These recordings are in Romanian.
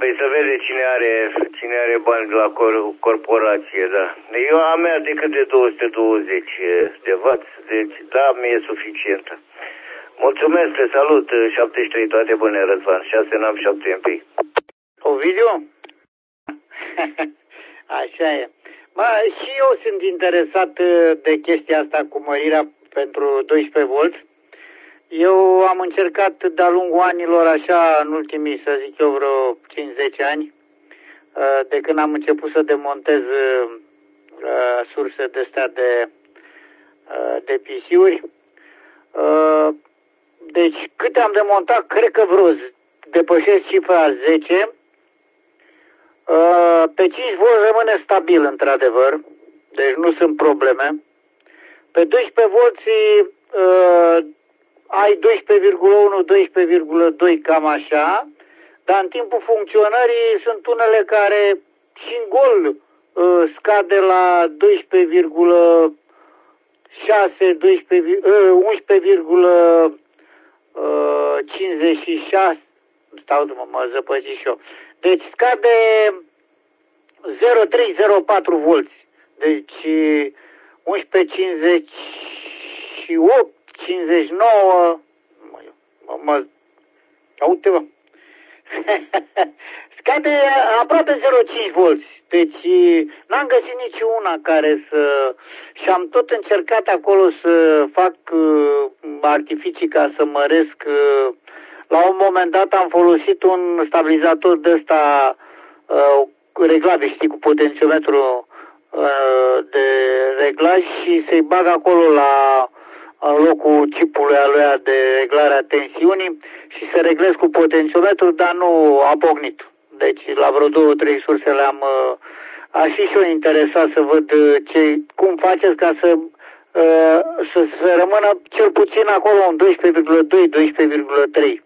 Păi să vede cine are bani la corporație, da. Eu am mea decât de 220 de W, deci da, mi-e suficientă. Mulțumesc, te salut, 73, toate bune, Răzvan, 6 n-am 7 MP. Ovidiu? Așa e. Și eu sunt interesat de chestia asta cu mărirea pentru 12 volți. Eu am încercat de-a lungul anilor, așa, în ultimii, să zic eu, vreo 50 ani, de când am început să demontez surse de-astea de PC-uri. Deci, câte am demontat, cred că depășesc cifra 10. Pe 5 volți rămâne stabil, într-adevăr, deci nu sunt probleme. Pe 12 volți ai 12,1, 12,2, cam așa, dar în timpul funcționării sunt unele care și în gol scade la 12,6, 11,56, mă zăpăci și eu. Deci scade 0,304 volți. Deci 11,58, 59, uite-mă, scade aproape 0,5 volți. Deci n-am găsit niciuna care să... Și am tot încercat acolo să fac artificii ca să măresc. La un moment dat am folosit un stabilizator de ăsta reglabil, știi, cu potențiometru de reglaj și să-i bag acolo în locul chipului aluia de reglare a tensiunii și să reglez cu potențiometru, dar nu a pocnit. Deci la vreo 2-3 surse aș fi și eu interesat să văd cum faceți ca să rămână cel puțin acolo un 12,2, 12,3.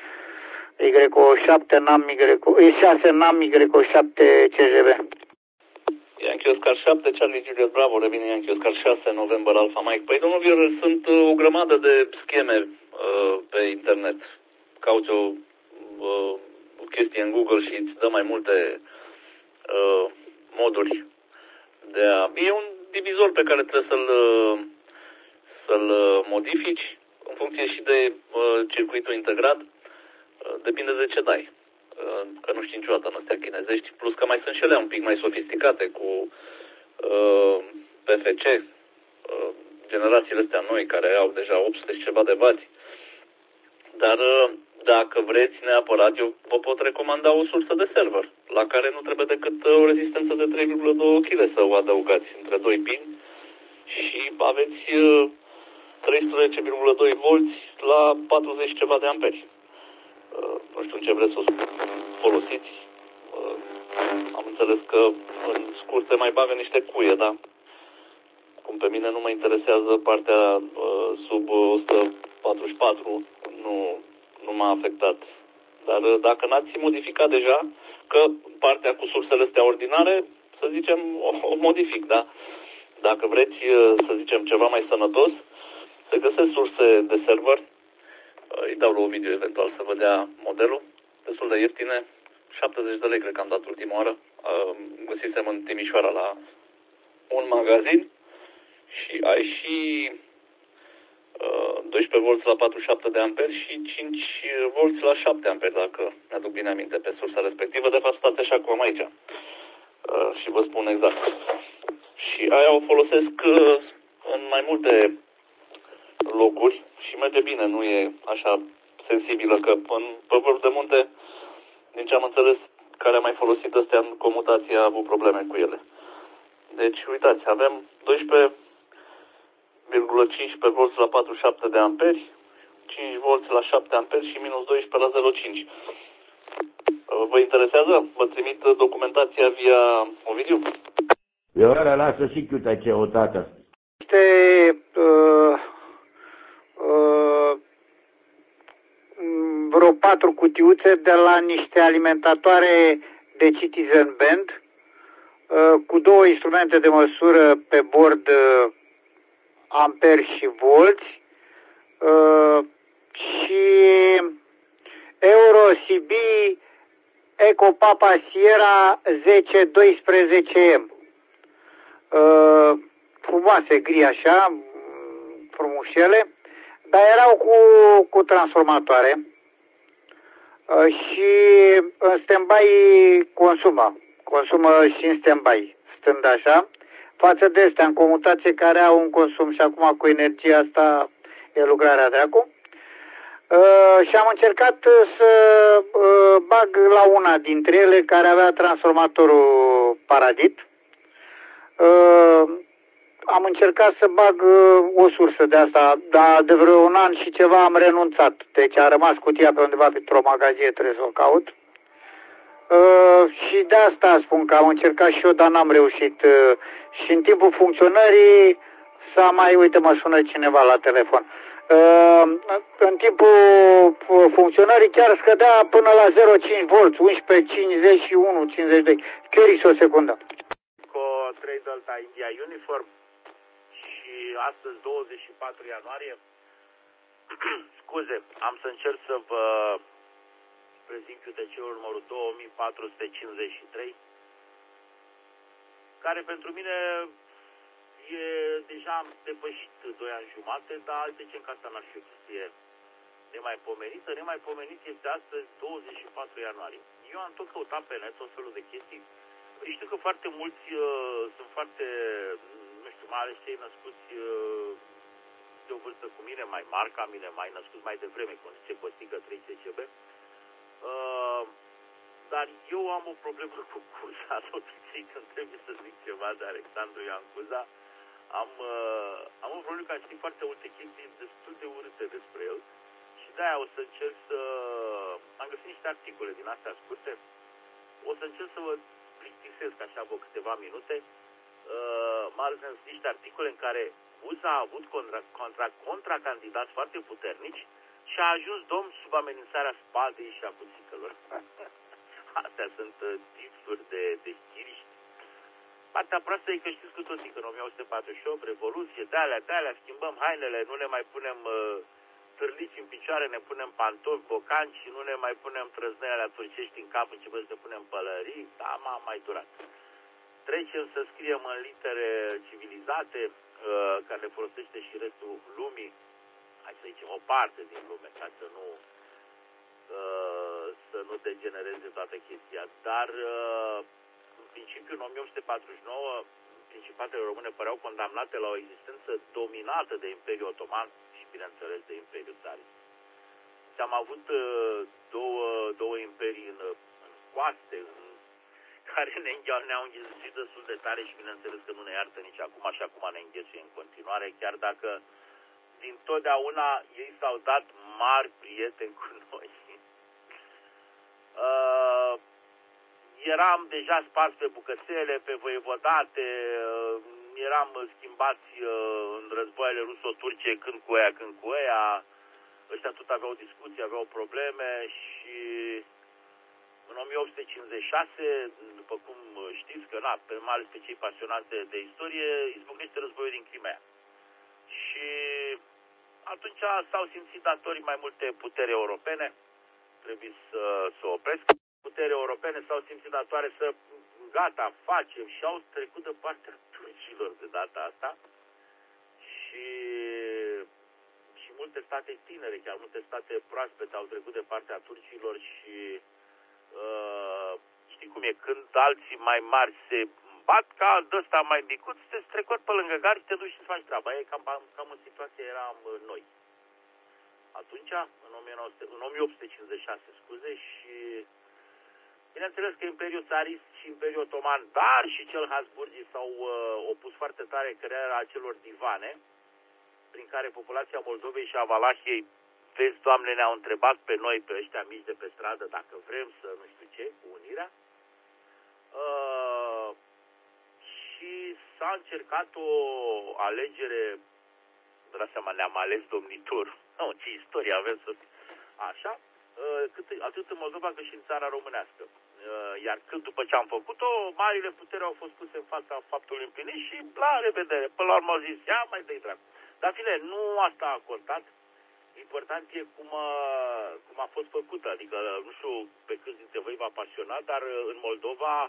Y7 NAM, Y6 NAM, Y7 CGB. Yankee Oscar 7, Charlie Juliet Bravo, revine Yankee Oscar 6, November Alpha Mike. Păi, domnul Viorel, sunt o grămadă de scheme pe internet. Cauți o chestie în Google și îți dă mai multe moduri de a... E un divizor pe care trebuie să-l modifici în funcție și de circuitul integrat. Depinde de ce dai. Că nu știi niciodată în astea chinezești, plus că mai sunt și ele un pic mai sofisticate cu PFC, generațiile astea noi care au deja 800 și ceva de bați. Dar dacă vreți neapărat, eu vă pot recomanda o sursă de server, la care nu trebuie decât o rezistență de 3,2 kg să o adăugați între 2 pini și aveți 13,2 volți la 40 ceva de amperi. Nu știu ce vreți să o folosiți. Am înțeles că în scurt se mai bagă niște cuie, da? Cum pe mine nu mă interesează partea sub 144, nu m-a afectat. Dar dacă n-ați modificat deja, că partea cu sursele astea ordinare, să zicem, o modific, da? Dacă vreți, să zicem, ceva mai sănătos, se găsesc surse de server. Îi dau la un video eventual să vă dea modelul. Destul de ieftine. 70 de lei cred că am dat ultima oară. Găsisem în Timișoara la un magazin. Și ai și 12 volți la 47 de amperi și 5 volți la 7 amperi, dacă mi-aduc bine aminte, pe sursa respectivă. De fapt, stați așa cum am aici. Și vă spun exact. Și aia o folosesc în mai multe locuri și merge bine, nu e așa sensibilă, că pe vârf de munte, din ce am înțeles, care a mai folosit astea în comutație a avut probleme cu ele. Deci, uitați, avem 12,15 volți la 47 de amperi, 5 volți la 7 amperi și minus 12 la 0,5. Vă interesează? Vă trimit documentația via Ovidiu? Eu ăla lasă și chiuta ce o tată. Este vreo 4 cutiuțe de la niște alimentatoare de Citizen Band cu 2 instrumente de măsură pe bord, amperi și volți, și Euro CB Eco Papa Sierra 10-12M. Frumoase, gri așa, frumușele, dar erau cu transformatoare și în stand-by consumă și în stand-by, stând așa, față de astea în comutație care au un consum și acum cu energia asta e lucrarea dracu. Și am încercat să bag la una dintre ele care avea transformatorul Paradit. Am încercat să bag o sursă de asta, dar de vreo un an și ceva am renunțat. Deci a rămas cutia pe undeva pe o magazie, trebuie să o caut. Și de asta spun că am încercat și eu, dar n-am reușit. Și în timpul funcționării uite, mă sună cineva la telefon. În timpul funcționării chiar scădea până la 0,5 volts, 11, 51, 52. Chiorix o secundă. Cu 3 Delta India Uniform și astăzi 24 ianuarie. Scuze, am să încerc să vă prezint QTC-ul numărul 2453, care pentru mine deja am depășit 2 ani jumate, dar zicem că asta n-ar fi o chestie nemaipomenită. Nemaipomenit este astăzi 24 ianuarie. Eu am tot căutat pe net tot felul de chestii. Știu că foarte mulți sunt foarte, nu știu, mai ales cei născuți de o vârstă cu mine, mai mari ca mine, mai născuți mai devreme, cum zice Costică 3CCB. Dar eu am o problemă cu Cuza, tot când trebuie să zic ceva de Alexandru Ioan Cuza. Am o problemă că știu foarte multe chestii destul de urâte despre el și de-aia o să încerc să... Am găsit niște articole din astea scurte. O să încerc să vă plictisesc așa vă câteva minute. Mai ales niște articole în care Cuza a avut contracandidați foarte puternici și a ajuns domn sub amenințarea spadei și a cuțitelor. Astea sunt tipsuri de știri. Partea proastă e că știți cu toții că în 1948, Revoluție, de-alea, schimbăm hainele, nu ne mai punem târliți în picioare, ne punem pantofi, bocanci și nu ne mai punem trăznele turcești în cap, începem să punem pălării, da, m-a mai durat. Trecem să scriem în litere civilizate, care le folosește și restul lumii, hai să zicem o parte din lume, ca să nu degenereze toată chestia, dar în principiu în 1849 principatele române păreau condamnate la o existență dominată de Imperiul Otoman și bineînțeles de Imperiul Țarist. Am avut două imperii în coaste, care ne-au înghesuit destul de tare și bineînțeles că nu ne iartă nici acum, așa cum ne înghesuie în continuare, chiar dacă din totdeauna ei s-au dat mari prieteni cu noi. Eram deja sparți pe bucățele, pe voievodate, eram schimbați în războaiele ruso-turce când cu ăia, ăștia tot aveau discuții, aveau probleme și în 1856, după cum știți că, mai ales pe cei pasionați de istorie, izbucnește războiul din Crimea. Și atunci s-au simțit datorii mai multe puteri europene, trebuie să opresc. Puteri europene s-au simțit datoare să gata, facem și au trecut de partea turcilor de data asta și multe state tinere, chiar multe state proaspete au trecut de partea turcilor și știi cum e, când alții mai mari se bat ca de ăsta mai micuț, te strecot pe lângă gard și te duci să faci treaba. E cam în situație eram noi. Atunci, în 1856, și bineînțeles că Imperiul Țarist și Imperiul Otoman, dar și cel Habsburgii s-au opus foarte tare crearea acelor divane, prin care populația Moldovei și a Valahiei, vezi, Doamne, ne-au întrebat pe noi, pe ăștia mici de pe stradă, dacă vrem să nu știu ce, cu unirea. Și s-a încercat o alegere, de seama, ne-am ales domnitor. Nu, ce istorie avem să fie. Așa, atât în Moldova cât și în țara românească. Iar când după ce am făcut-o, marile puteri au fost puse în fața faptului împlinit și la revedere. Până la urmă au zis, ia mai dă-i dracu. Dar fine, nu asta a contat. important e cum a fost făcută. Adică, nu știu pe câți dintre voi v-a pasionat, dar în Moldova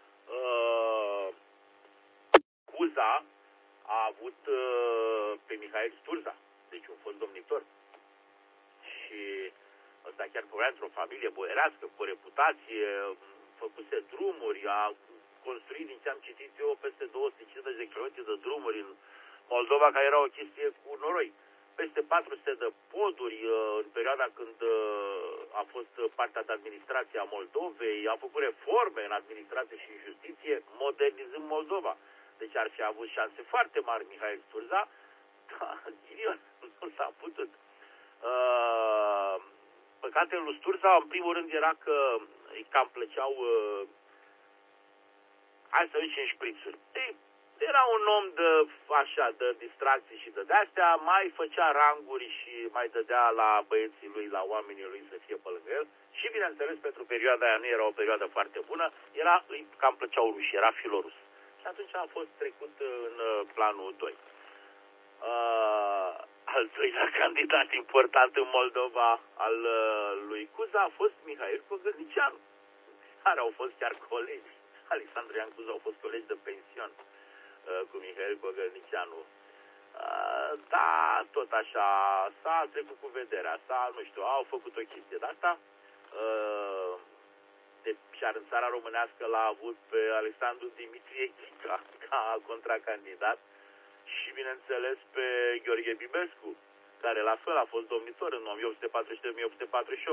Cuza a avut pe Mihail Sturza, deci un fost domnitor. Și ăsta chiar povea într-o familie boierească, cu o reputație, făcuse drumuri, a construit, din ce am citit eu, peste 250 de kilometri de drumuri în Moldova, care era o chestie cu noroi. Peste 400 de poduri în perioada când a fost partea de administrație a Moldovei, a făcut reforme în administrație și în justiție, modernizând Moldova. Deci ar fi avut șanse foarte mari Mihail Sturza, dar nu s-a putut. Păcatele lui Sturza, în primul rând, era că îi cam plăceau hai să zicem șprițuri. Era un om de distracții și de astea, mai făcea ranguri și mai dădea la băieții lui, la oamenii lui să fie pe lângă el. Și bineînțeles, pentru perioada aia nu era o perioadă foarte bună, îi cam plăceau ruși, era filorus. Și atunci a fost trecut în planul 2. Al doilea candidat important în Moldova al lui Cuza a fost Mihail Cogălnicianu, care au fost chiar colegi. Alexandru Ioan Cuza au fost colegi de pension cu Mihail Cogălnicianu. Da, tot așa, s-a trecut cu vederea, nu știu, au făcut o chestie de asta. Chiar în țara românească l-a avut pe Alexandru Dimitrie Ghica ca contracandidat și, bineînțeles, pe Gheorghe Bibescu, care la fel a fost domnitor în 1843-1848.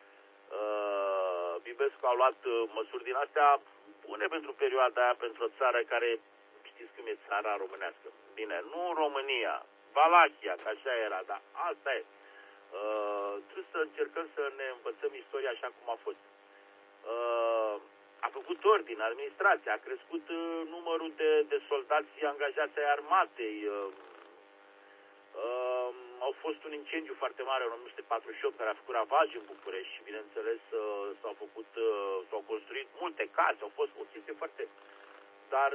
Bibescu a luat măsuri din astea bune pentru perioada aia, pentru o țară care, știți cum e țara românească. Bine, nu România, Valahia, că așa era, dar asta e. Trebuie să încercăm să ne învățăm istoria așa cum a fost. A făcut ordine, administrația, a crescut numărul de soldați angajați ai armatei. Au fost un incendiu foarte mare în 1948 care a făcut ravaje în București și, bineînțeles, s-au construit multe case, au fost o chestie foarte... Dar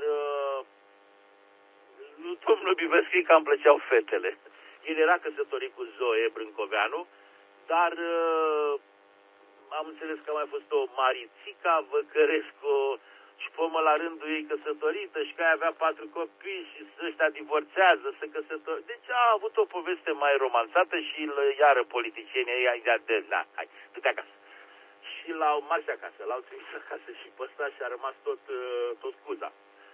domnul Bibescu cam plăceau fetele. El era căsătorit cu Zoe Brâncoveanu, dar am înțeles că a mai fost o Marițica Văcărescu și pomă la rândul ei căsătorită și că ea avea 4 copii și ăștia divorțează, se căsătorește. Deci a avut o poveste mai romanțată și iară politicienii ei hai, du-te acasă. Și l-au marș acasă, l-au trimis acasă și pe ăsta și a rămas tot Cuza.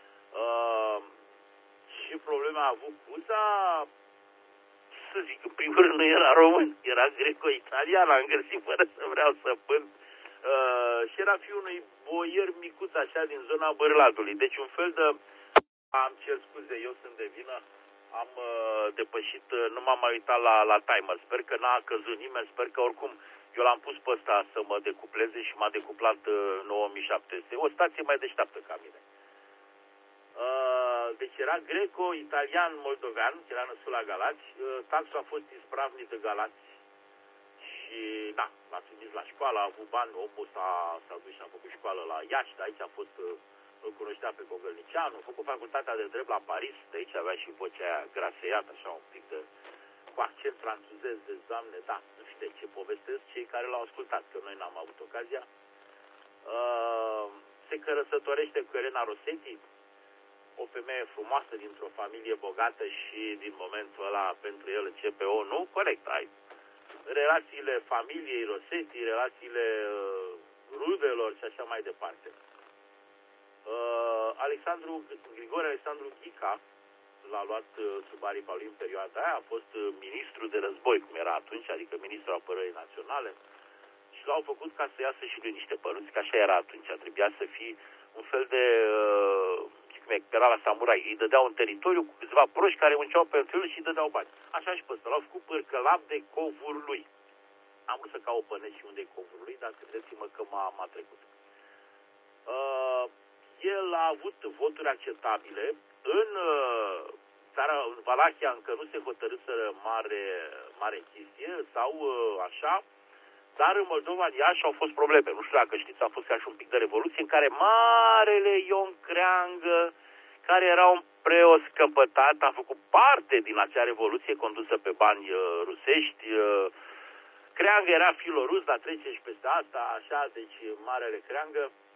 Și problema a avut Cuza, să zic, în primul rând nu era român, era greco-italian, am găsit fără să vreau să pând. Și era fiul unui boier micuț așa din zona Bârladului. Deci un fel de... Am cer scuze, eu sunt de vină, am depășit, nu m-am mai uitat la timer. Sper că n-a căzut nimeni, sper că oricum eu l-am pus pe ăsta să mă decupleze și m-a decuplat 9700. O stație mai deșteaptă ca mine. Deci era greco-italian moldovean, era născut la Galați. Tatăl a fost ispravnic de Galați. Și da, l-a trimis la școală, a avut bani, omul s-a dus și a făcut școală la Iași, de aici a fost, îl cunoștea pe Cogălnicianu, a făcut facultatea de drept la Paris, de aici avea și vocea aia graseiată, așa un pic cu accent franțuzez, de doamne, da, nu știu de ce povestesc cei care l-au ascultat, că noi n-am avut ocazia. Se căsătorește cu Elena Rosetti, o femeie frumoasă dintr-o familie bogată și din momentul ăla pentru el începe nu, corect, ai relațiile familiei Rosetti, relațiile rudelor și așa mai departe. Grigore Alexandru Ghica l-a luat sub aripa lui în perioada aia, a fost ministru de război, cum era atunci, adică ministrul apărării naționale, și l-au făcut ca să iasă și lui niște păruți, că așa era atunci, trebuia să fie un fel de, cum era la samurai, îi dădeau un teritoriu cu câțiva proști care munceau pentru el și îi dădeau bani. Așa și pe ăsta, l-au făcut pârcălap de covul lui. Am vrut să caut pe net și unde e covul lui, dar credeți-mă că m-a trecut. El a avut voturi acceptabile. În Valahia încă nu se hotărâsără mare chestie sau așa, dar în Moldova, în Iași, au fost probleme. Nu știu dacă știți, a fost ca și un pic de revoluție în care marele Ion Creangă, care era un preot scăpătat, a făcut parte din acea revoluție condusă pe bani rusești. Creangă era filorus, dar trece și peste asta, așa, deci Marele Creangă.